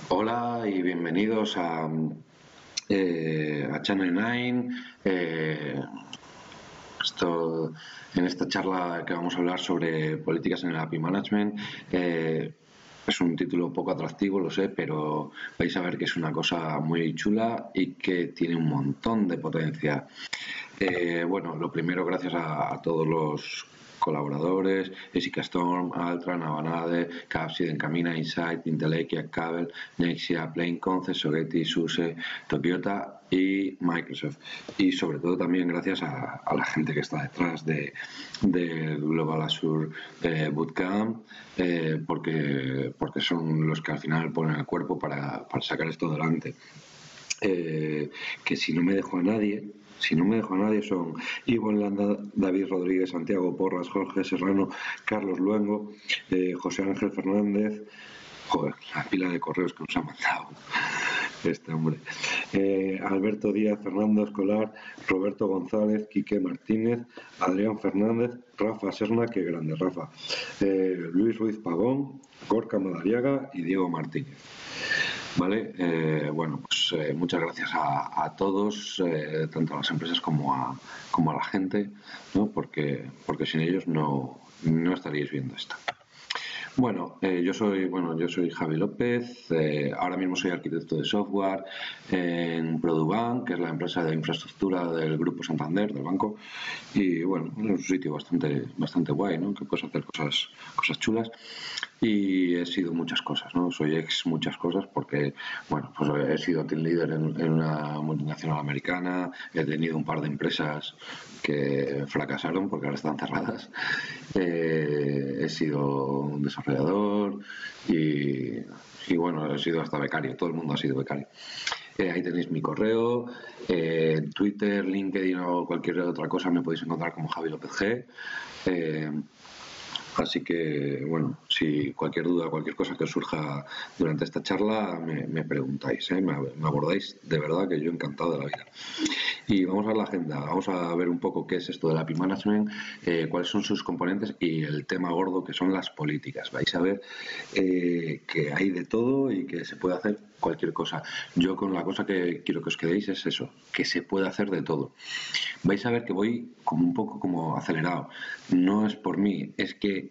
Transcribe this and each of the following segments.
Hola y bienvenidos a Channel 9. En esta charla que vamos a hablar sobre políticas en el API Management. Es un título poco atractivo, lo sé, pero vais a ver que es una cosa muy chula y que tiene un montón de potencia. Bueno, lo primero, gracias a todos los colaboradores, Jessica Storm, Altran, Avanade, Capsid, Encamina, Insight, Intelequia, Cable, Nexia, Plain Concept, Sogeti, SUSE, Tokyota y Microsoft. Y sobre todo también gracias a la gente que está detrás de Global Azure Bootcamp, porque son los que al final ponen el cuerpo para sacar esto adelante. Que si no me dejo a nadie son Ivonne Landa, David Rodríguez, Santiago Porras, Jorge Serrano, Carlos Luengo, José Ángel Fernández. Joder, la pila de correos que nos ha mandado este hombre. Alberto Díaz, Fernando Escolar, Roberto González, Quique Martínez, Adrián Fernández, Rafa Serna, que grande Rafa, Luis Ruiz Pavón, Gorka Madariaga y Diego Martínez. Vale, bueno, pues muchas gracias a todos, tanto a las empresas como a la gente, ¿no? Porque sin ellos no estaríais viendo esto. Bueno, yo soy Javi López, ahora mismo soy arquitecto de software en Produbank, que es la empresa de infraestructura del Grupo Santander, del banco, y bueno, es un sitio bastante guay, ¿no? Que puedes hacer cosas chulas, y he sido muchas cosas, ¿no? Soy ex muchas cosas porque, bueno, pues he sido team leader en una multinacional americana, he tenido un par de empresas que fracasaron porque ahora están cerradas, he sido un desarrollador y bueno, he sido hasta becario, todo el mundo ha sido becario. Ahí tenéis mi correo, Twitter, LinkedIn o cualquier otra cosa me podéis encontrar como Javi López G. Así que, bueno, si cualquier duda, cualquier cosa que os surja durante esta charla, me preguntáis, me abordáis, de verdad que yo encantado de la vida. Y vamos a ver la agenda, vamos a ver un poco qué es esto del API Management, cuáles son sus componentes y el tema gordo que son las políticas. Vais a ver que hay de todo y que se puede hacer cualquier cosa. Yo con la cosa que quiero que os quedéis es eso, que se puede hacer de todo. Vais a ver que voy como un poco como acelerado. No es por mí, es que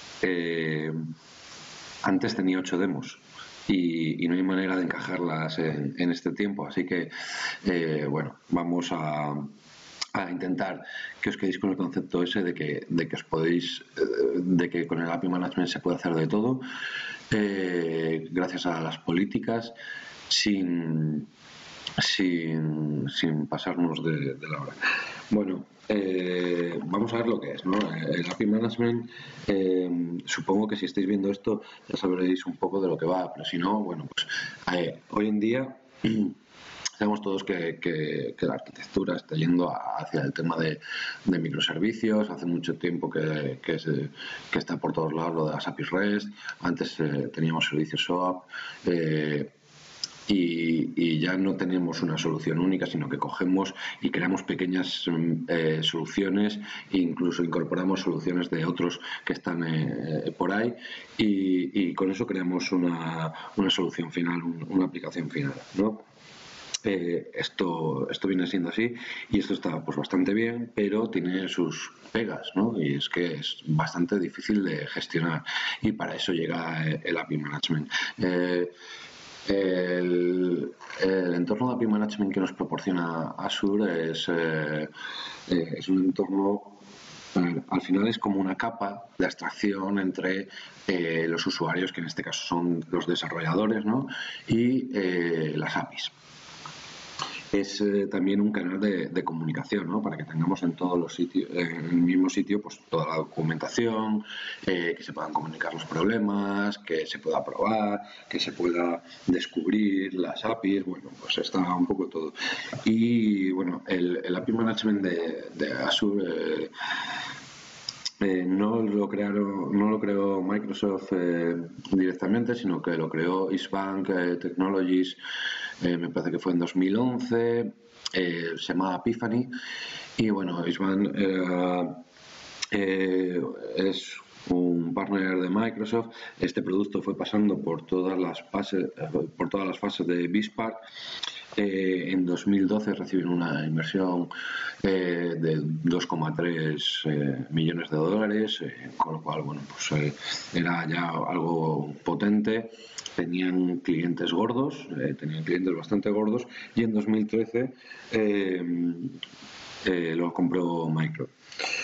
antes tenía 8 demos y no hay manera de encajarlas en este tiempo, así que bueno, vamos a intentar que os quedéis con el concepto ese de que os podéis, de que con el API Management se puede hacer de todo, gracias a las políticas, sin pasarnos de la hora. Bueno, vamos a ver lo que es, ¿no? El API Management, supongo que si estáis viendo esto ya sabréis un poco de lo que va, pero si no, bueno, pues hoy en día sabemos todos que la arquitectura está yendo hacia el tema de microservicios. Hace mucho tiempo que está por todos lados lo de las APIs REST. Antes teníamos servicios SOAP. Y ya no tenemos una solución única, sino que cogemos y creamos pequeñas soluciones e incluso incorporamos soluciones de otros que están por ahí y con eso creamos una solución final, una aplicación final, ¿no? Esto viene siendo así y esto está pues bastante bien, pero tiene sus pegas, ¿no? Y es que es bastante difícil de gestionar y para eso llega el API Management. El entorno de API Management que nos proporciona Azure es un entorno, al final es como una capa de abstracción entre los usuarios, que en este caso son los desarrolladores, ¿no? Y las APIs. Es también un canal de comunicación, ¿no? Para que tengamos en todos los sitios, en el mismo sitio, pues toda la documentación, que se puedan comunicar los problemas, que se pueda probar, que se pueda descubrir las APIs, bueno, pues está un poco todo. Y bueno, el API Management de Azure no lo creó Microsoft directamente, sino que lo creó East Bank Technologies, me parece que fue en 2011, se llamaba Epiphany, y bueno, East Bank es un partner de Microsoft. Este producto fue pasando por todas las fases de BizPark. En 2012 recibieron una inversión de 2,3 millones de dólares, con lo cual, bueno, pues era ya algo potente. Tenían clientes gordos, tenían clientes bastante gordos, y en 2013 lo compró Microsoft.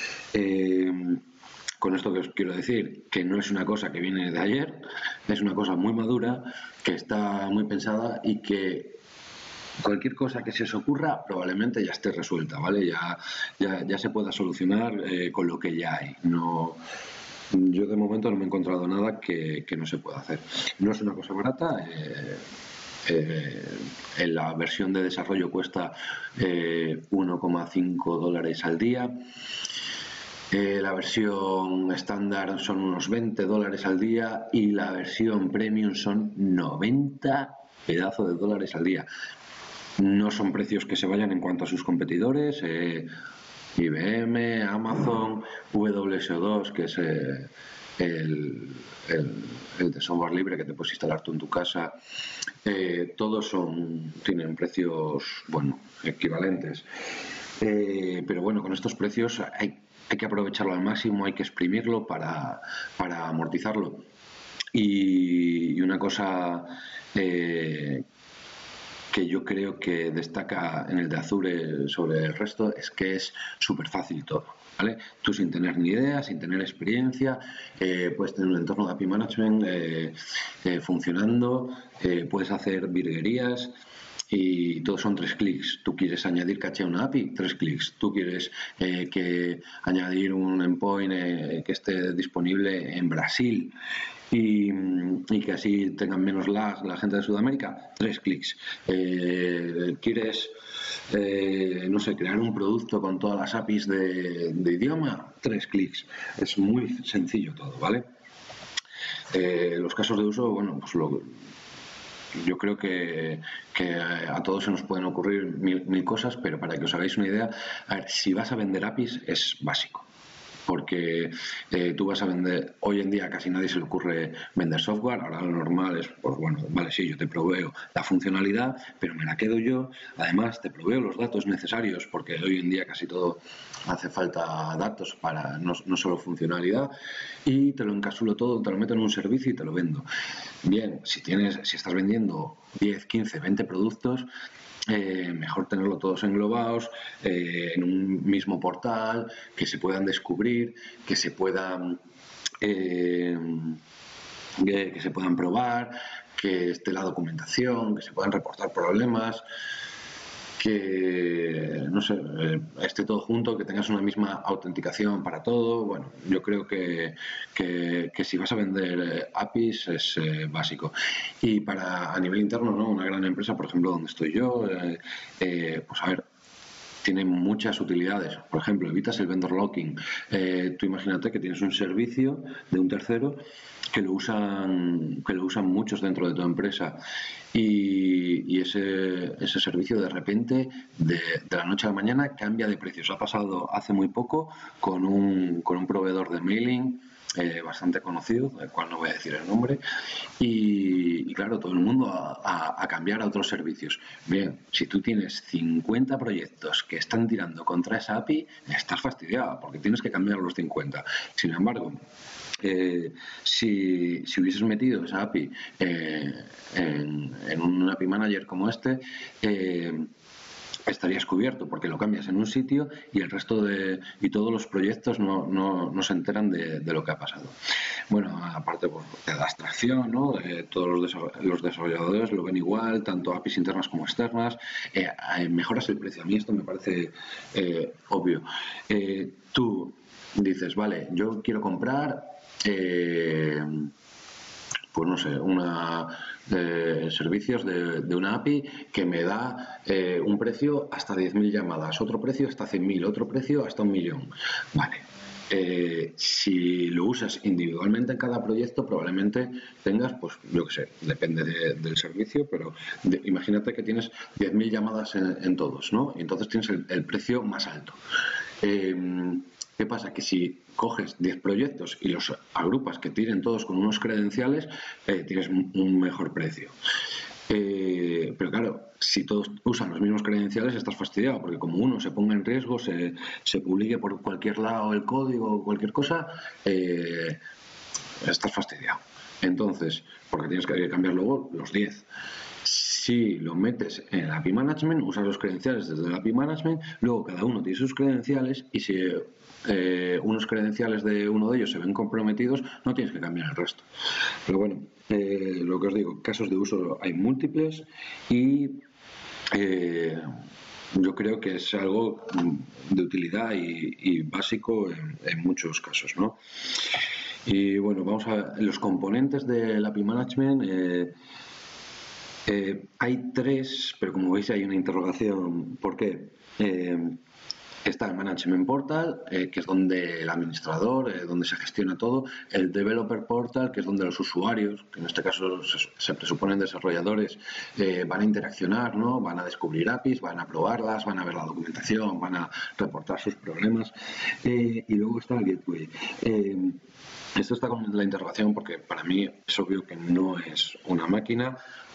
Con esto que os quiero decir, que no es una cosa que viene de ayer, es una cosa muy madura, que está muy pensada y que cualquier cosa que se os ocurra probablemente ya esté resuelta, ¿vale? Ya se pueda solucionar con lo que ya hay. No, yo de momento no me he encontrado nada que no se pueda hacer. No es una cosa barata. En la versión de desarrollo cuesta 1,5 dólares al día. La versión estándar son unos 20 dólares al día y la versión premium son 90 pedazos de dólares al día. No son precios que se vayan en cuanto a sus competidores. IBM, Amazon, WSO2, que es el de software libre que te puedes instalar tú en tu casa, todos tienen precios, bueno, equivalentes. Pero bueno, con estos precios hay que aprovecharlo al máximo, hay que exprimirlo para amortizarlo. Y una cosa que yo creo que destaca en el de Azure sobre el resto es que es súper fácil todo, ¿vale? Tú sin tener ni idea, sin tener experiencia, puedes tener un entorno de API Management funcionando, puedes hacer virguerías y todos son 3 clics. Tú quieres añadir caché a una API, 3 clics. Tú quieres añadir un endpoint que esté disponible en Brasil y que así tengan menos lag la gente de Sudamérica, 3 clics. ¿Quieres, no sé, crear un producto con todas las APIs de idioma? 3 clics. Es muy sencillo todo, ¿vale? Los casos de uso, bueno, pues yo creo que a todos se nos pueden ocurrir mil cosas, pero para que os hagáis una idea, a ver, si vas a vender APIs es básico. Porque tú vas a vender, hoy en día casi nadie se le ocurre vender software, ahora lo normal es, pues bueno, vale, sí, yo te proveo la funcionalidad, pero me la quedo yo, además te proveo los datos necesarios, porque hoy en día casi todo hace falta datos para no solo funcionalidad, y te lo encapsulo todo, te lo meto en un servicio y te lo vendo. Bien, si estás vendiendo 10, 15, 20 productos, mejor tenerlo todos englobados en un mismo portal, que se puedan descubrir, que se puedan probar, que esté la documentación, que se puedan reportar problemas, que no sé, esté todo junto, que tengas una misma autenticación para todo. Bueno, yo creo que si vas a vender APIs es básico. Y a nivel interno, ¿no? Una gran empresa, por ejemplo, donde estoy yo, pues a ver, tiene muchas utilidades. Por ejemplo, evitas el vendor locking. Tú imagínate que tienes un servicio de un tercero que lo usan muchos dentro de tu empresa y ese servicio de repente de la noche a la mañana cambia de precios. Ha pasado hace muy poco con un proveedor de mailing bastante conocido, del cual no voy a decir el nombre, y claro, todo el mundo a cambiar a otros servicios. Bien, si tú tienes 50 proyectos que están tirando contra esa API, estás fastidiado porque tienes que cambiar los 50. Sin embargo, si hubieses metido esa API en un API Manager como este, estarías cubierto porque lo cambias en un sitio y el resto y todos los proyectos no se enteran de lo que ha pasado. Bueno, aparte pues, te da abstracción, ¿no? Todos los desarrolladores lo ven igual, tanto APIs internas como externas. Mejoras el precio. A mí esto me parece obvio. Tú dices, vale, yo quiero comprar pues no sé, servicios de una API que me da un precio hasta 10.000 llamadas, otro precio hasta 100.000, otro precio hasta 1.000.000. Vale. Si lo usas individualmente en cada proyecto, probablemente tengas, pues yo qué sé, depende del servicio, pero imagínate que tienes 10.000 llamadas en todos, ¿no? Y entonces tienes el precio más alto. ¿Qué pasa? Que si coges 10 proyectos y los agrupas que tienen todos con unos credenciales, tienes un mejor precio. Pero claro, si todos usan los mismos credenciales estás fastidiado, porque como uno se ponga en riesgo, se publique por cualquier lado el código o cualquier cosa, estás fastidiado. Entonces, porque tienes que cambiar luego los 10. Si lo metes en el API Management, usas los credenciales desde el API Management, luego cada uno tiene sus credenciales y si unos credenciales de uno de ellos se ven comprometidos, no tienes que cambiar el resto. Pero bueno, lo que os digo, casos de uso hay múltiples y yo creo que es algo de utilidad y básico en muchos casos, ¿no? Y bueno, vamos a los componentes del API Management. Hay 3, pero como veis hay una interrogación. ¿Por qué? Está el Management Portal, que es donde el administrador, donde se gestiona todo. El Developer Portal, que es donde los usuarios, que en este caso se presuponen desarrolladores, van a interaccionar, ¿no? Van a descubrir APIs, van a probarlas, van a ver la documentación, van a reportar sus problemas. Y luego está el Gateway. Esto está con la interrogación porque para mí es obvio que no es una máquina.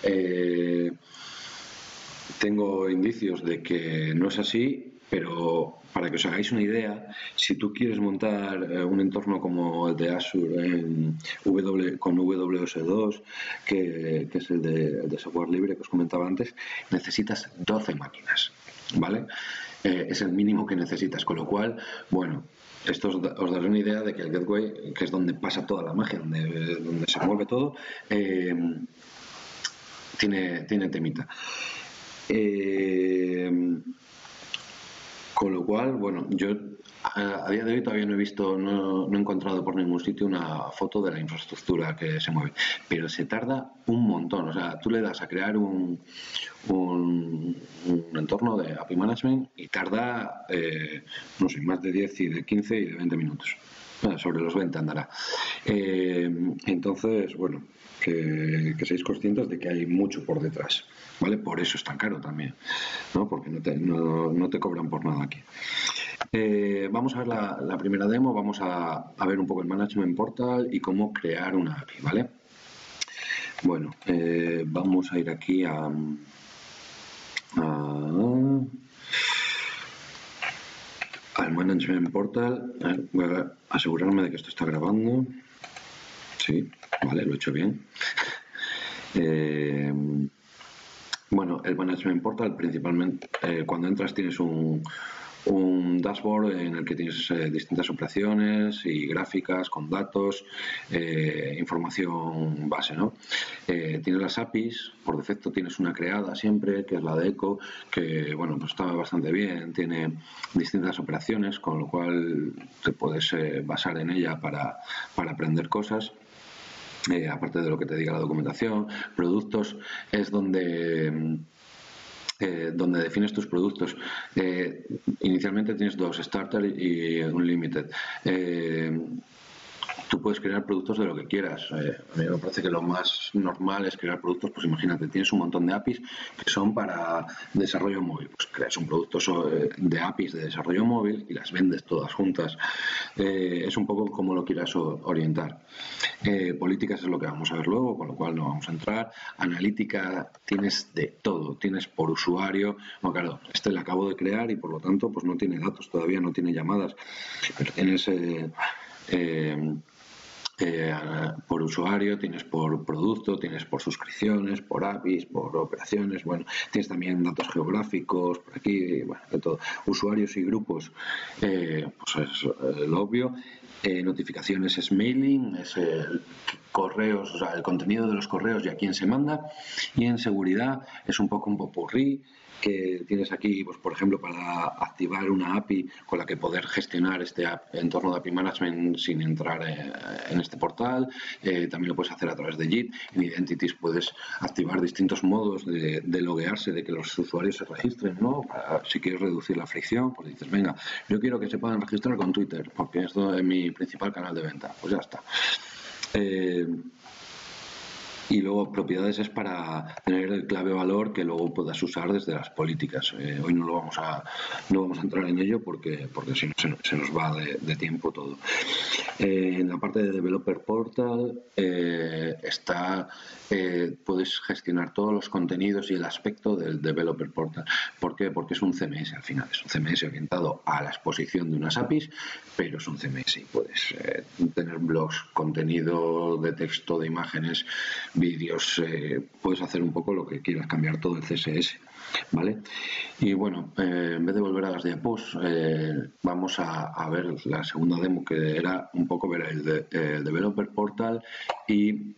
Tengo indicios de que no es así, pero para que os hagáis una idea, si tú quieres montar un entorno como el de Azure con WS2, que es el de software libre que os comentaba antes, necesitas 12 máquinas, ¿vale? Es el mínimo que necesitas, con lo cual, bueno, esto os dará una idea de que el Gateway, que es donde pasa toda la magia, donde se mueve todo, tiene temita. Con lo cual, bueno, yo a día de hoy todavía no he visto, no he encontrado por ningún sitio una foto de la infraestructura que se mueve, pero se tarda un montón. O sea, tú le das a crear un entorno de API Management y tarda, no sé, más de 10 y de 15 y de 20 minutos. Sobre los 20 andará. Entonces, bueno, que seáis conscientes de que hay mucho por detrás, ¿vale? Por eso es tan caro también, ¿no? Porque no te cobran por nada aquí. Vamos a ver la primera demo, vamos a ver un poco el Management Portal y cómo crear una API, ¿vale? Bueno, vamos a ir aquí al Management Portal. Voy a asegurarme de que esto está grabando. Sí, vale, lo he hecho bien. Bueno, el Management Portal principalmente, cuando entras tienes un dashboard en el que tienes distintas operaciones y gráficas con datos, información base, ¿no? Tienes las APIs, por defecto tienes una creada siempre, que es la de Echo, que bueno, pues está bastante bien, tiene distintas operaciones, con lo cual te puedes basar en ella para aprender cosas. Aparte de lo que te diga la documentación. Productos es donde defines tus productos. Inicialmente tienes 2, Starter y Unlimited. Tú puedes crear productos de lo que quieras. A mí me parece que lo más normal es crear productos, pues imagínate, tienes un montón de APIs que son para desarrollo móvil. Pues creas un producto de APIs de desarrollo móvil y las vendes todas juntas. Es un poco como lo quieras orientar. Políticas es lo que vamos a ver luego, con lo cual no vamos a entrar. Analítica, tienes de todo. Tienes por usuario. Bueno, claro, este lo acabo de crear y por lo tanto pues no tiene datos todavía, no tiene llamadas. Pero tienes... por usuario, tienes por producto, tienes por suscripciones, por APIs, por operaciones, bueno, tienes también datos geográficos por aquí, bueno, de todo. Usuarios y grupos, pues es lo obvio. Notificaciones es mailing, es correos, o sea, el contenido de los correos y a quién se manda. Y en seguridad es un poco un popurrí que tienes aquí, pues por ejemplo, para activar una API con la que poder gestionar este entorno de API Management sin entrar en este portal. También lo puedes hacer a través de JIT. En Identities puedes activar distintos modos de loguearse, de que los usuarios se registren, ¿no? Si quieres reducir la fricción, pues dices, venga, yo quiero que se puedan registrar con Twitter, porque es mi principal canal de venta. Pues ya está. Y luego propiedades es para tener el clave valor que luego puedas usar desde las políticas. Hoy no vamos a entrar en ello porque si no se nos va de tiempo todo. En la parte de Developer Portal puedes gestionar todos los contenidos y el aspecto del Developer Portal. ¿Por qué? Porque es un CMS al final. Es un CMS orientado a la exposición de unas APIs, pero es un CMS y puedes tener blogs, contenido de texto, de imágenes, vídeos, puedes hacer un poco lo que quieras, cambiar todo el CSS, ¿vale? Y bueno, en vez de volver a las diapos, vamos a ver la segunda demo, que era un poco ver el Developer Portal y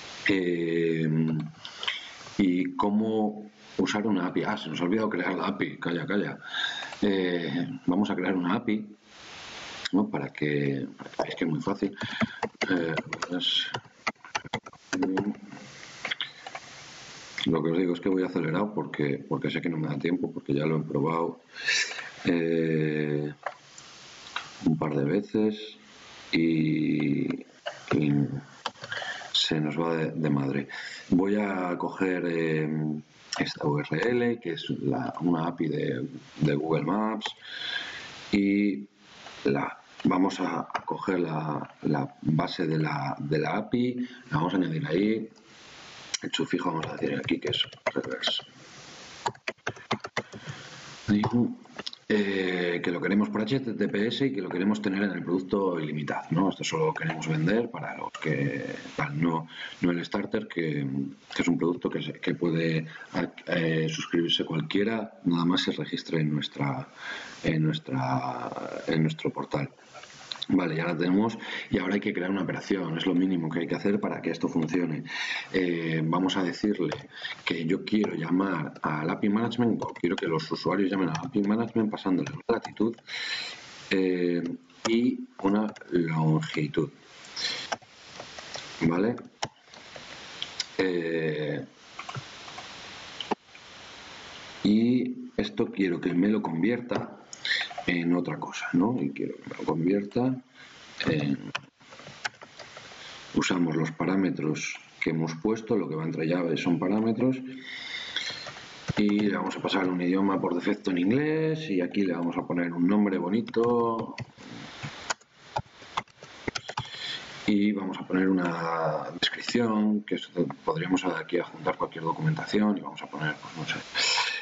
cómo usar una API. Se nos ha olvidado crear la API, calla. Vamos a crear una API, ¿no? Para que veáis que es muy fácil. Lo que os digo es que voy acelerado porque sé que no me da tiempo, porque ya lo he probado un par de veces y se nos va de madre. Voy a coger esta URL, que es una API de Google Maps, y vamos a coger la base de la API, la vamos a añadir ahí. El sufijo vamos a decir aquí que es reverse. Que lo queremos por HTTPS y que lo queremos tener en el producto ilimitado, ¿no? Esto solo lo queremos vender para los que no el starter, que es un producto que puede suscribirse cualquiera, nada más se registre en nuestro portal. Vale, ya la tenemos y ahora hay que crear una operación, es lo mínimo que hay que hacer para que esto funcione. Vamos a decirle que yo quiero llamar al API Management, o quiero que los usuarios llamen al API Management pasándole una latitud y una longitud. ¿Vale? Y esto quiero que me lo convierta en otra cosa, ¿no? Y quiero que me lo convierta en... Usamos los parámetros que hemos puesto, lo que va entre llaves son parámetros, y le vamos a pasar un idioma por defecto en inglés, y aquí le vamos a poner un nombre bonito, y vamos a poner una descripción, que podríamos aquí adjuntar cualquier documentación, y vamos a poner, pues no sé,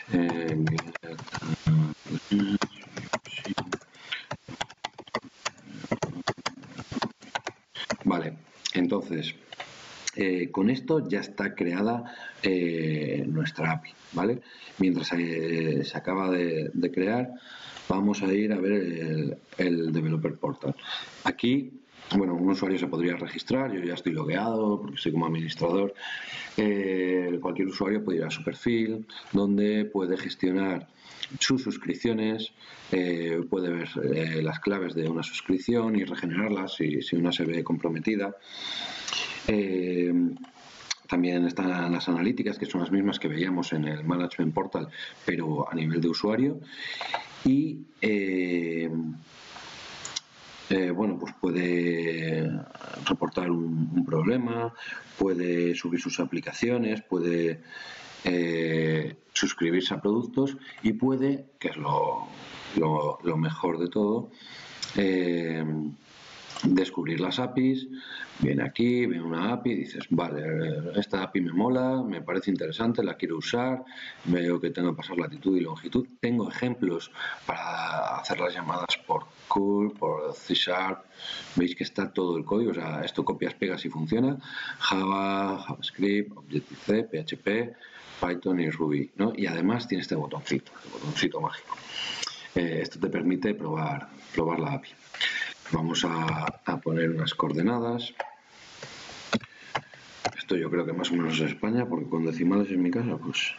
vale, entonces con esto ya está creada nuestra API, ¿vale? Mientras se acaba de crear, vamos a ir a ver el Developer Portal. Aquí, bueno, un usuario se podría registrar, yo ya estoy logueado porque soy como administrador. Cualquier usuario puede ir a su perfil, donde puede gestionar sus suscripciones, puede ver las claves de una suscripción y regenerarlas si una se ve comprometida. También están las analíticas, que son las mismas que veíamos en el Management Portal, pero a nivel de usuario. Y bueno, pues puede reportar un problema, puede subir sus aplicaciones, puede suscribirse a productos y puede, que es lo mejor de todo, descubrir las APIs. Viene aquí, ve una API y dices, vale, esta API me mola, me parece interesante, la quiero usar, veo que tengo que pasar latitud y longitud. Tengo ejemplos para hacer las llamadas por curl, por C#. Veis que está todo el código, o sea, esto copias, pegas y funciona. Java, JavaScript, Objective-C, PHP, Python y Ruby, ¿no? Y además tiene este botoncito mágico. Esto te permite probar la API. Vamos a poner unas coordenadas. Esto yo creo que más o menos es España, porque con decimales en mi casa, pues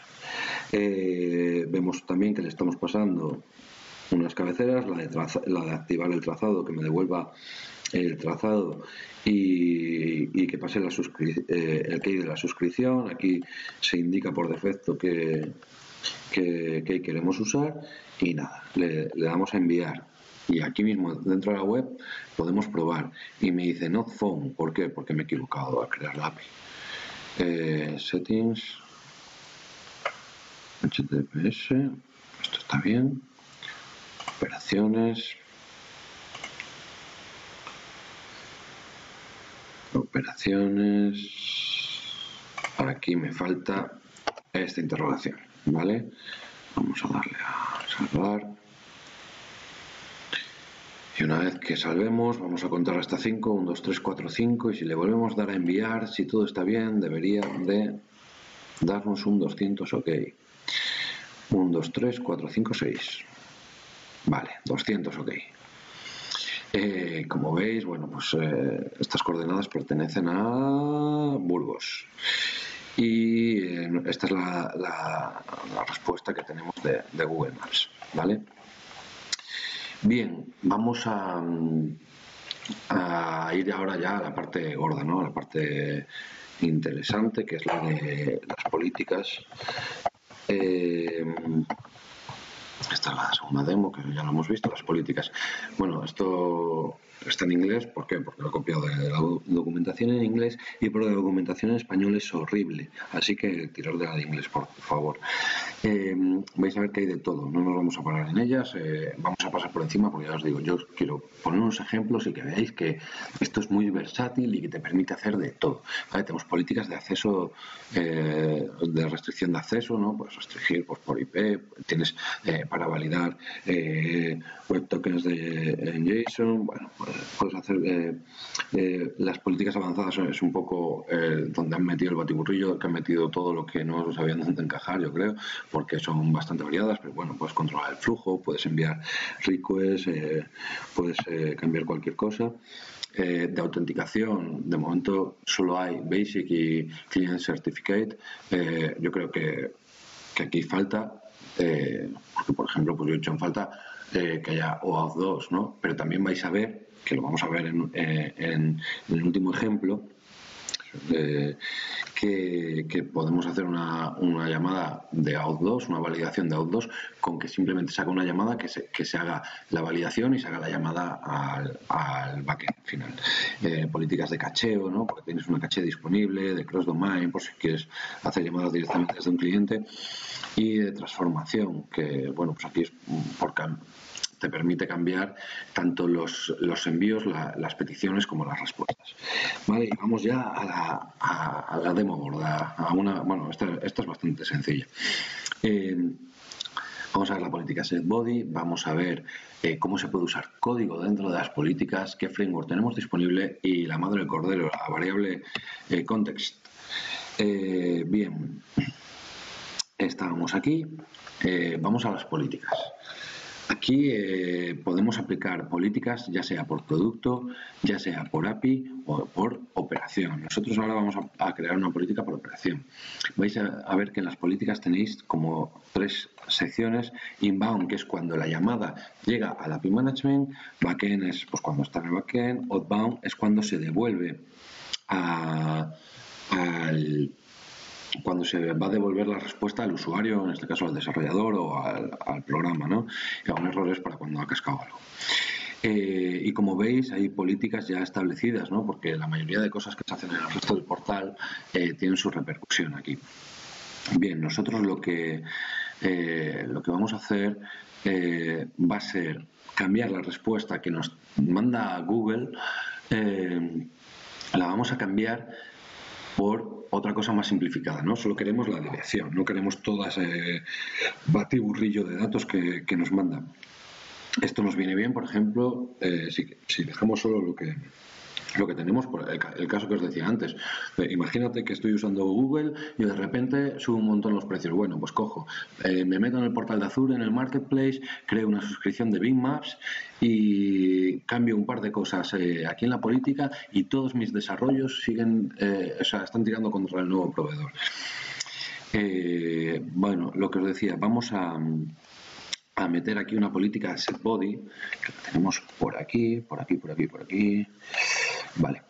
vemos también que le estamos pasando unas cabeceras, la de activar el trazado, que me devuelva el trazado y que pase el key de la suscripción. Aquí se indica por defecto que queremos usar y nada, le damos a enviar. Y aquí mismo dentro de la web podemos probar y me dice not found. ¿Por qué? Porque me he equivocado al crear la API. settings, HTTPS, esto está bien, operaciones, aquí me falta esta interrogación, ¿vale? Vamos a darle a salvar. Y una vez que salvemos, vamos a contar hasta 5, 1, 2, 3, 4, 5, y si le volvemos a dar a enviar, si todo está bien, debería de darnos un 200 OK. 1, 2, 3, 4, 5, 6. Vale, 200 OK. Como veis, bueno, pues estas coordenadas pertenecen a Burgos. Y esta es la respuesta que tenemos de Google Maps, ¿vale? Bien, vamos a ir ahora ya a la parte gorda, ¿no? A la parte interesante, que es la de las políticas. Esta es la segunda demo, que ya lo hemos visto, las políticas. Bueno, esto está en inglés, ¿por qué? Porque lo he copiado de la documentación en inglés, y por la documentación en español es horrible, así que tirar de la de inglés, por favor. Vais a ver que hay de todo, no nos vamos a parar en ellas, vamos a pasar por encima, porque ya os digo, yo os quiero poner unos ejemplos y que veáis que esto es muy versátil y que te permite hacer de todo, ¿vale? Tenemos políticas de acceso, de restricción de acceso, ¿no? Puedes restringir pues, por IP, tienes para validar web tokens de JSON, bueno, puedes hacer las políticas avanzadas, es un poco donde han metido el batiburrillo, que han metido todo lo que no sabían dónde encajar, yo creo, porque son bastante variadas, pero bueno, puedes controlar el flujo, puedes enviar requests, puedes cambiar cualquier cosa. De autenticación, de momento solo hay Basic y Client Certificate. Yo creo que aquí falta, porque por ejemplo, pues yo he hecho en falta que haya OAuth 2, ¿no? Pero también vais a ver, que lo vamos a ver en el último ejemplo, que podemos hacer una llamada de auth 2, una validación de auth 2, con que simplemente se haga una llamada, que se haga la validación y se haga la llamada al backend final. Políticas de cacheo, ¿no? Porque tienes una caché disponible, de cross-domain, por si quieres hacer llamadas directamente desde un cliente, y de transformación, que bueno, pues aquí es te permite cambiar tanto los envíos, las peticiones como las respuestas. Vale, y vamos ya a la demo gorda. Bueno, esta es bastante sencilla. Vamos a ver la política setBody, vamos a ver cómo se puede usar código dentro de las políticas, qué framework tenemos disponible y la madre del cordero, la variable context. Bien, estábamos aquí, vamos a las políticas. Aquí podemos aplicar políticas ya sea por producto, ya sea por API o por operación. Nosotros ahora vamos a crear una política por operación. Vais a ver que en las políticas tenéis como 3 secciones. Inbound, que es cuando la llamada llega al API Management. Backend es pues, cuando está en el backend. Outbound es cuando se devuelve cuando se va a devolver la respuesta al usuario, en este caso al desarrollador o al programa, ¿no? Y aún errores para cuando ha cascado algo. Y como veis, hay políticas ya establecidas, ¿no? Porque la mayoría de cosas que se hacen en el resto del portal tienen su repercusión aquí. Bien, nosotros lo que vamos a hacer va a ser cambiar la respuesta que nos manda Google, la vamos a cambiar por otra cosa más simplificada, ¿no? Solo queremos la dirección, no queremos todo ese batiburrillo de datos que nos mandan. Esto nos viene bien, por ejemplo, si dejamos solo lo que tenemos, por el caso que os decía antes. Imagínate que estoy usando Google y de repente subo un montón los precios. Bueno, pues cojo, me meto en el portal de Azure, en el Marketplace, creo una suscripción de Bing Maps y cambio un par de cosas aquí en la política y todos mis desarrollos siguen, están tirando contra el nuevo proveedor. Bueno, lo que os decía, vamos a meter aquí una política setBody, que la tenemos por aquí, por aquí, por aquí, por aquí. Vale.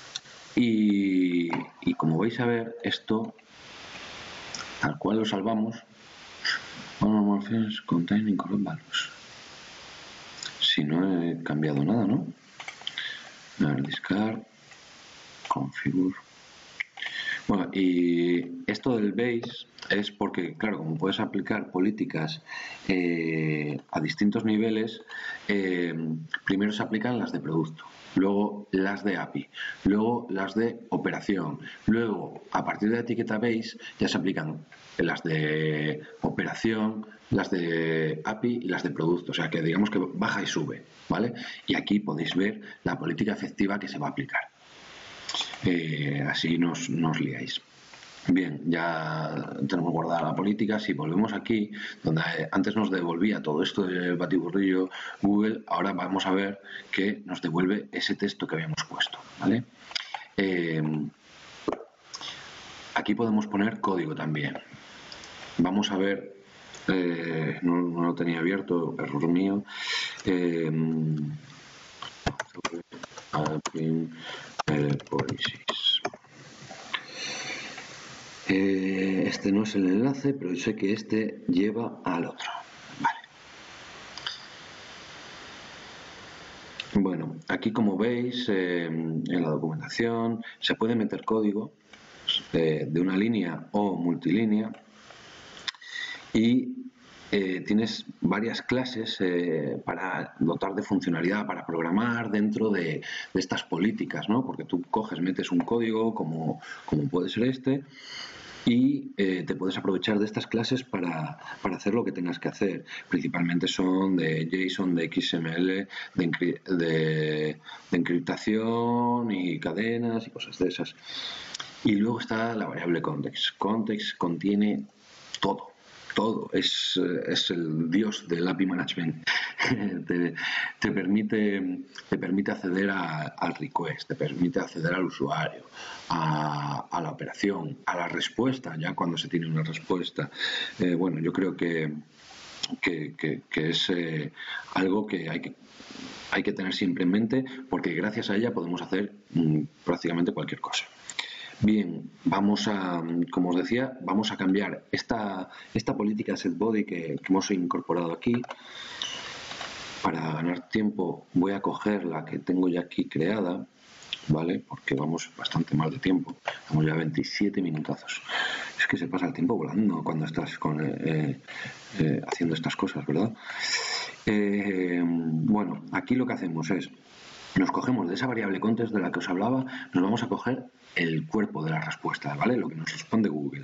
Y como vais a ver, esto, tal cual lo salvamos, contain incorrect values. Si no he cambiado nada, ¿no? A ver, discard, configure. Bueno, y esto del base es porque, claro, como puedes aplicar políticas a distintos niveles, primero se aplican las de producto, luego las de API, luego las de operación, luego a partir de la etiqueta base ya se aplican las de operación, las de API y las de producto, o sea que digamos que baja y sube, ¿vale? Y aquí podéis ver la política efectiva que se va a aplicar. Así no os liáis. Bien, ya tenemos guardada la política. Si volvemos aquí, donde antes nos devolvía todo esto del batiburrillo Google, ahora vamos a ver que nos devuelve ese texto que habíamos puesto, ¿vale? Aquí podemos poner código también. Vamos a ver, no lo tenía abierto, error mío. Policies. Este no es el enlace, pero sé que este lleva al otro. Vale. Bueno, aquí como veis en la documentación se puede meter código de una línea o multilínea y tienes varias clases para dotar de funcionalidad, para programar dentro de estas políticas, ¿no? Porque tú coges, metes un código como puede ser este y te puedes aprovechar de estas clases para hacer lo que tengas que hacer. Principalmente son de JSON, de XML, de encriptación y cadenas y cosas de esas. Y luego está la variable context. Context contiene todo. Es el dios del API Management. te permite acceder al request, te permite acceder al usuario, a la operación, a la respuesta, ya cuando se tiene una respuesta. Bueno, yo creo que es algo que hay que tener siempre en mente, porque gracias a ella podemos hacer prácticamente cualquier cosa. Bien, como os decía, vamos a cambiar esta política setBody que hemos incorporado aquí. Para ganar tiempo voy a coger la que tengo ya aquí creada, ¿vale? Porque vamos bastante mal de tiempo. Vamos ya 27 minutazos. Es que se pasa el tiempo volando cuando estás haciendo estas cosas, ¿verdad? Bueno, aquí lo que hacemos es, nos cogemos de esa variable context de la que os hablaba, nos vamos a coger el cuerpo de la respuesta, ¿vale? Lo que nos responde Google.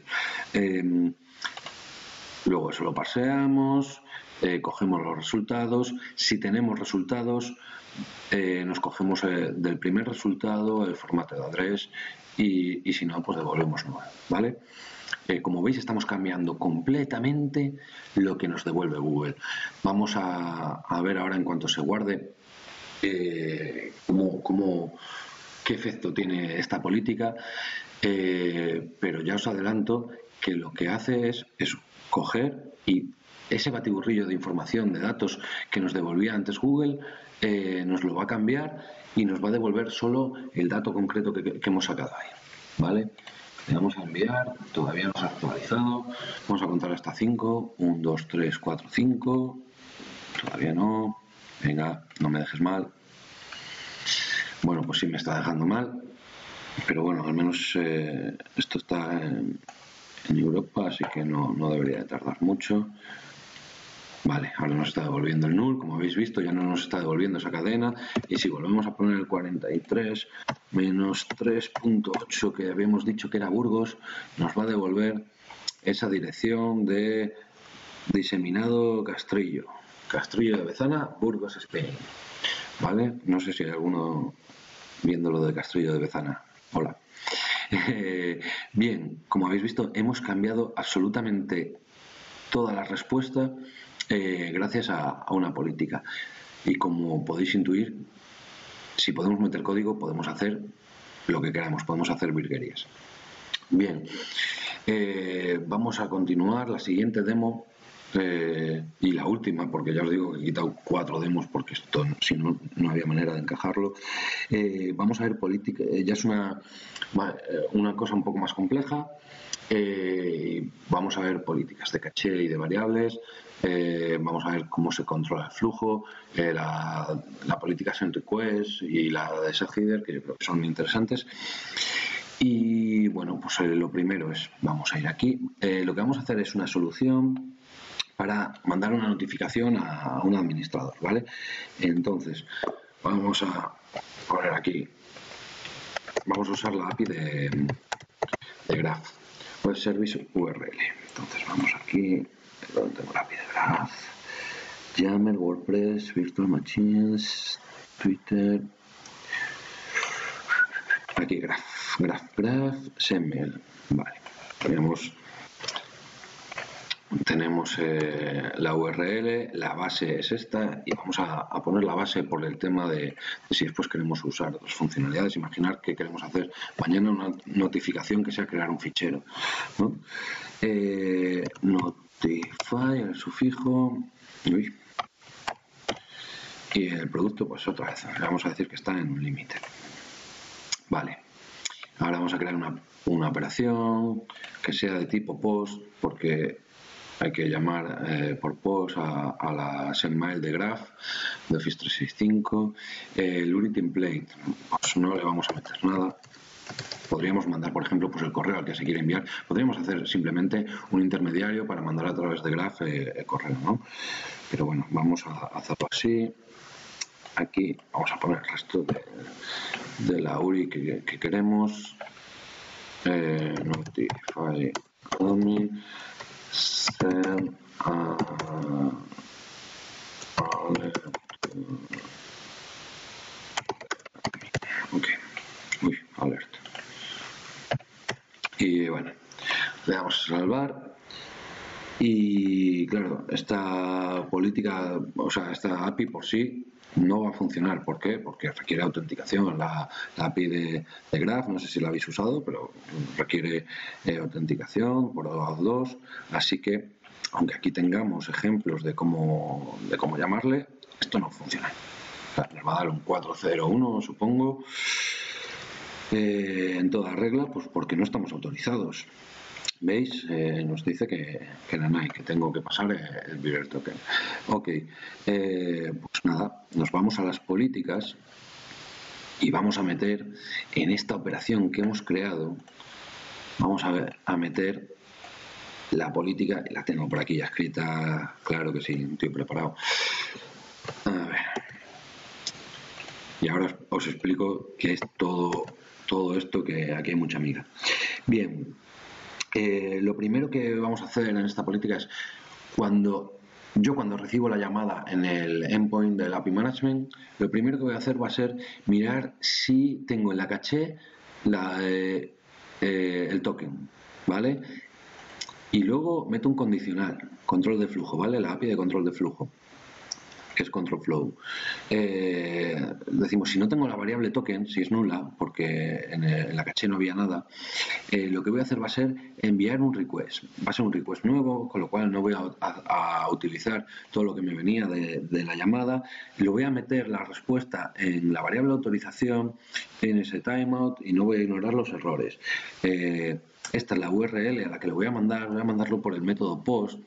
Luego eso lo parseamos, cogemos los resultados. Si tenemos resultados, nos cogemos del primer resultado el formato de address y si no, pues devolvemos nuevo, ¿vale? Como veis, estamos cambiando completamente lo que nos devuelve Google. Vamos a ver ahora, en cuanto se guarde, qué efecto tiene esta política, pero ya os adelanto que lo que hace es coger y ese batiburrillo de información, de datos que nos devolvía antes Google, nos lo va a cambiar y nos va a devolver solo el dato concreto que hemos sacado ahí, ¿vale? Le vamos a enviar, todavía no se ha actualizado, vamos a contar hasta 5, 1, 2, 3, 4, 5, todavía no, venga, no me dejes mal. Bueno, pues sí me está dejando mal, pero bueno, al menos esto está en Europa, así que no debería de tardar mucho. Vale, ahora nos está devolviendo el null, como habéis visto, ya no nos está devolviendo esa cadena. Y si volvemos a poner el 43 menos 3.8 que habíamos dicho que era Burgos, nos va a devolver esa dirección de diseminado Castrillo de Bezana, Burgos, Spain. ¿Vale? No sé si hay alguno viendo lo de Castrillo de Bezana. Hola. Bien, como habéis visto, hemos cambiado absolutamente toda la respuesta gracias a una política. Y como podéis intuir, si podemos meter código, podemos hacer lo que queramos, podemos hacer virguerías. Bien, vamos a continuar la siguiente demo. Y la última, porque ya os digo que he quitado 4 demos porque esto, si no, no había manera de encajarlo. Vamos a ver política, ya es una cosa un poco más compleja. Vamos a ver políticas de caché y de variables. Vamos a ver cómo se controla el flujo, la política send request y la de set header, que yo creo que son interesantes. Y bueno, pues lo primero es, vamos a ir aquí, lo que vamos a hacer es una solución para mandar una notificación a un administrador, ¿vale? Entonces, vamos a poner aquí, vamos a usar la API de Graph, Web Service URL. Entonces, vamos aquí, donde tengo la API de Graph, Yammer, WordPress, Virtual Machines, Twitter, aquí Graph, SendMail, vale, tenemos la URL, la base es esta y vamos a poner la base por el tema de si después queremos usar las funcionalidades. Imaginar que queremos hacer mañana una notificación que sea crear un fichero, ¿no? Notify, el sufijo, y el producto, pues otra vez, le vamos a decir que está en un límite. Vale, ahora vamos a crear una operación que sea de tipo POST, porque hay que llamar por POST a la SendMail de Graph de Office 365. El URI template, pues no le vamos a meter nada. Podríamos mandar, por ejemplo, pues el correo al que se quiere enviar. Podríamos hacer simplemente un intermediario para mandar a través de Graph el correo, ¿no? Pero bueno, vamos a hacerlo así. Aquí vamos a poner el resto de la URI que queremos. Notify admin, send ok, alert. Y bueno, le damos a salvar. Y claro, esta política, o sea, esta API por sí no va a funcionar. ¿Por qué? Porque requiere autenticación. La API de Graph, no sé si la habéis usado, pero requiere autenticación por OAuth 2. Así que, aunque aquí tengamos ejemplos de cómo llamarle, esto no funciona. O sea, nos va a dar un 401, supongo, en toda regla, pues porque no estamos autorizados. ¿Veis? Nos dice que tengo que pasar el Bearer Token. Ok, pues nada, nos vamos a las políticas y vamos a meter en esta operación que hemos creado, vamos a meter la política, la tengo por aquí ya escrita, claro que sí, estoy preparado. A ver. Y ahora os explico qué es todo esto, que aquí hay mucha miga. Bien. Lo primero que vamos a hacer en esta política es cuando recibo la llamada en el endpoint del API Management, lo primero que voy a hacer va a ser mirar si tengo en la caché el token, ¿vale? Y luego meto un condicional, control de flujo, ¿vale? La API de control de flujo, que es control flow. Decimos, si no tengo la variable token, si es nula, porque en la caché no había nada, lo que voy a hacer va a ser enviar un request. Va a ser un request nuevo, con lo cual no voy a utilizar todo lo que me venía de la llamada. Lo voy a meter la respuesta en la variable autorización, en ese timeout, y no voy a ignorar los errores. Esta es la URL a la que le voy a mandarlo por el método POST.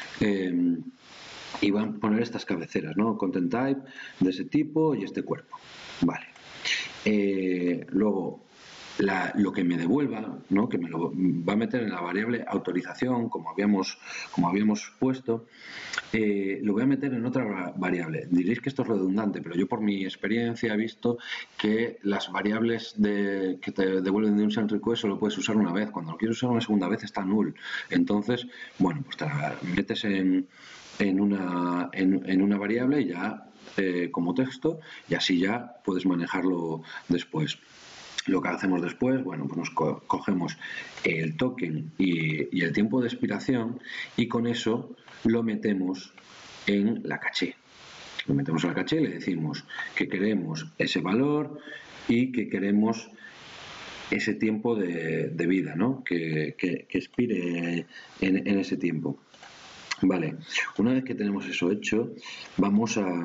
Y van a poner estas cabeceras, ¿no? Content type de ese tipo y este cuerpo. Vale. Luego, lo que me devuelva, ¿no? Que me lo va a meter en la variable autorización, como habíamos puesto, lo voy a meter en otra variable. Diréis que esto es redundante, pero yo por mi experiencia he visto que las variables que te devuelven de un send request solo puedes usar una vez. Cuando lo quieres usar una segunda vez está null. Entonces, bueno, pues te la metes en una variable ya como texto, y así ya puedes manejarlo después. Lo que hacemos después, bueno, pues nos cogemos el token y el tiempo de expiración, y con eso lo metemos en la caché. Lo metemos en la caché y le decimos que queremos ese valor y que queremos ese tiempo de vida, ¿no? Que expire en ese tiempo. Vale, una vez que tenemos eso hecho, vamos a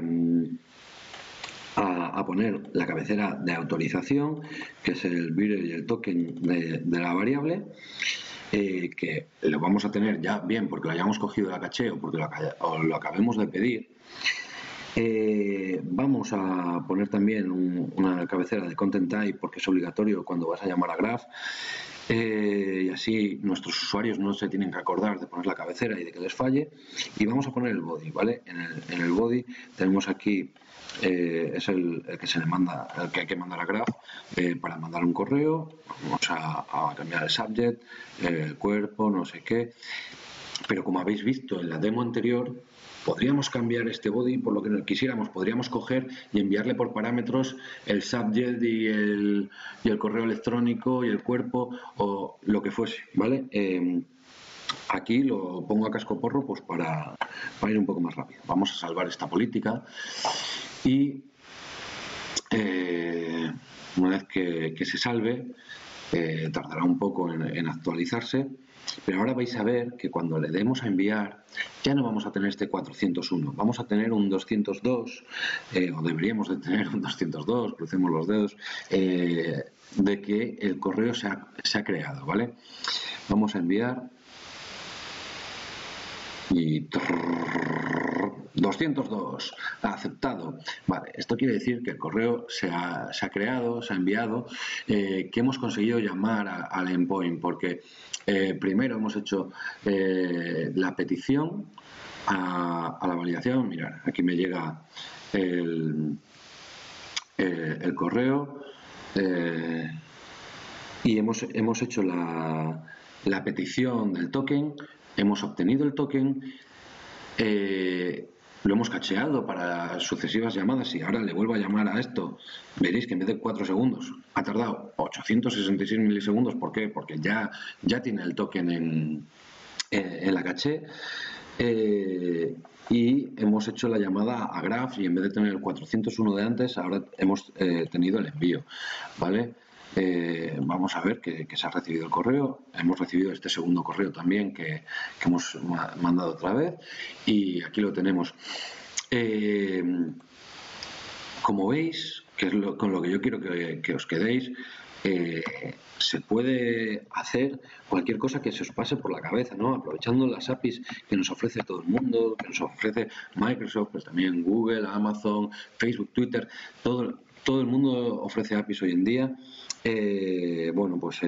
poner la cabecera de autorización, que es el bearer y el token de la variable, que lo vamos a tener ya bien porque lo hayamos cogido de la caché o porque lo acabemos de pedir. Vamos a poner también una cabecera de content type porque es obligatorio cuando vas a llamar a Graph. Y así nuestros usuarios no se tienen que acordar de poner la cabecera y de que les falle. Y vamos a poner el body, ¿vale? En el body tenemos aquí, es el que se le manda, el que hay que mandar a Graph para mandar un correo. Vamos a cambiar el subject, el cuerpo, no sé qué. Pero como habéis visto en la demo anterior, podríamos cambiar este body por lo que quisiéramos. Podríamos coger y enviarle por parámetros el subject y el correo electrónico y el cuerpo o lo que fuese, ¿vale? Aquí lo pongo a cascoporro pues para ir un poco más rápido. Vamos a salvar esta política y una vez que se salve, tardará un poco en actualizarse. Pero ahora vais a ver que cuando le demos a enviar ya no vamos a tener este 401, vamos a tener un 202, o deberíamos de tener un 202, crucemos los dedos, de que el correo se ha creado, ¿vale? Vamos a enviar y 202, aceptado. Vale, esto quiere decir que el correo se ha creado, se ha enviado, que hemos conseguido llamar al endpoint, porque primero hemos hecho la petición a la validación. Mirad, aquí me llega el correo y hemos hecho la petición del token, hemos obtenido el token, lo hemos cacheado para sucesivas llamadas y ahora le vuelvo a llamar a esto. Veréis que en vez de 4 segundos ha tardado 866 milisegundos. ¿Por qué? Porque ya tiene el token en la caché. Y hemos hecho la llamada a Graph y en vez de tener el 401 de antes, ahora hemos tenido el envío, ¿vale? Vamos a ver que se ha recibido el correo. Hemos recibido este segundo correo también que hemos mandado otra vez y aquí lo tenemos. Como veis, que es con lo que yo quiero que os quedéis, se puede hacer cualquier cosa que se os pase por la cabeza, ¿no? Aprovechando las APIs que nos ofrece todo el mundo, que nos ofrece Microsoft, pues también Google, Amazon, Facebook, Twitter, todo el mundo ofrece APIs hoy en día. Bueno, pues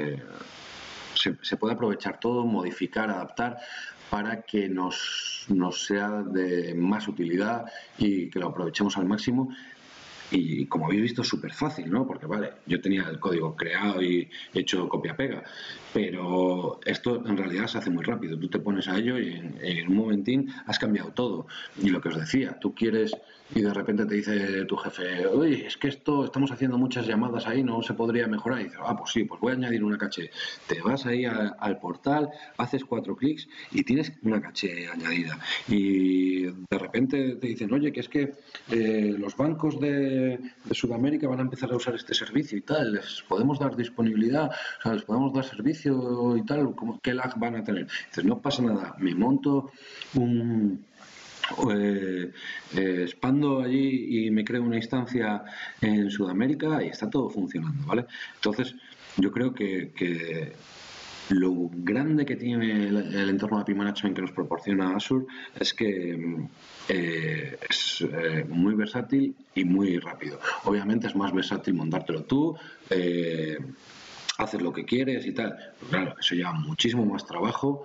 se puede aprovechar todo, modificar, adaptar para que nos sea de más utilidad y que lo aprovechemos al máximo. Y como habéis visto, es súper fácil, ¿no? Porque, vale, yo tenía el código creado y hecho copia-pega, pero esto en realidad se hace muy rápido. Tú te pones a ello y en un momentín has cambiado todo. Y lo que os decía, tú quieres y de repente te dice tu jefe, oye, es que estamos haciendo muchas llamadas ahí, ¿no se podría mejorar? Y dices, pues sí, pues voy a añadir una caché. Te vas ahí al portal, haces 4 clics y tienes una caché añadida. Y de repente te dicen, oye, que es que los bancos de Sudamérica van a empezar a usar este servicio y tal, les podemos dar disponibilidad, o sea, les podemos dar servicio y tal, ¿qué lag van a tener? Dices, no pasa nada, me monto expando allí y me creo una instancia en Sudamérica y está todo funcionando, ¿vale? Entonces, yo creo que lo grande que tiene el entorno de API Management que nos proporciona Azure es que es muy versátil y muy rápido. Obviamente es más versátil montártelo tú, haces lo que quieres y tal. Pero claro, eso lleva muchísimo más trabajo,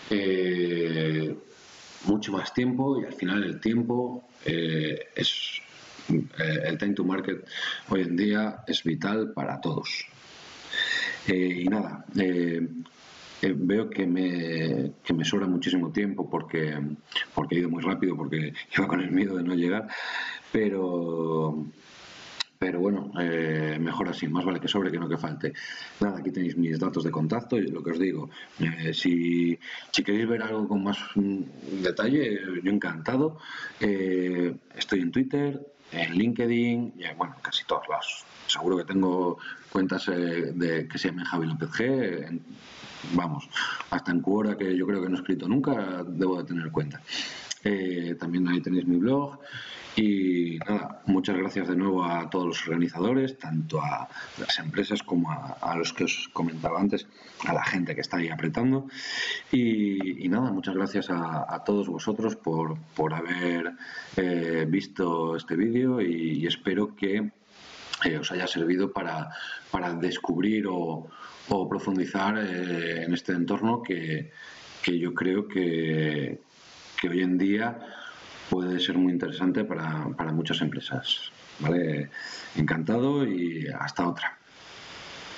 mucho más tiempo y al final el tiempo es el time to market hoy en día es vital para todos. Y nada, veo que me sobra muchísimo tiempo porque he ido muy rápido, porque iba con el miedo de no llegar, pero bueno, mejor así, más vale que sobre que no que falte. Nada, aquí tenéis mis datos de contacto y lo que os digo, si queréis ver algo con más detalle, yo encantado. Estoy en Twitter, en LinkedIn y bueno, casi todos lados. Seguro que tengo cuentas que se llaman Javi López G, vamos, hasta en Quora, que yo creo que no he escrito nunca, debo de tener cuenta. También ahí tenéis mi blog Y nada, muchas gracias de nuevo a todos los organizadores, tanto a las empresas como a los que os comentaba antes, a la gente que está ahí apretando. Y nada, muchas gracias a todos vosotros por haber visto este vídeo y espero que os haya servido para descubrir o profundizar en este entorno que yo creo que hoy en día puede ser muy interesante para muchas empresas. ¿Vale? Encantado y hasta otra.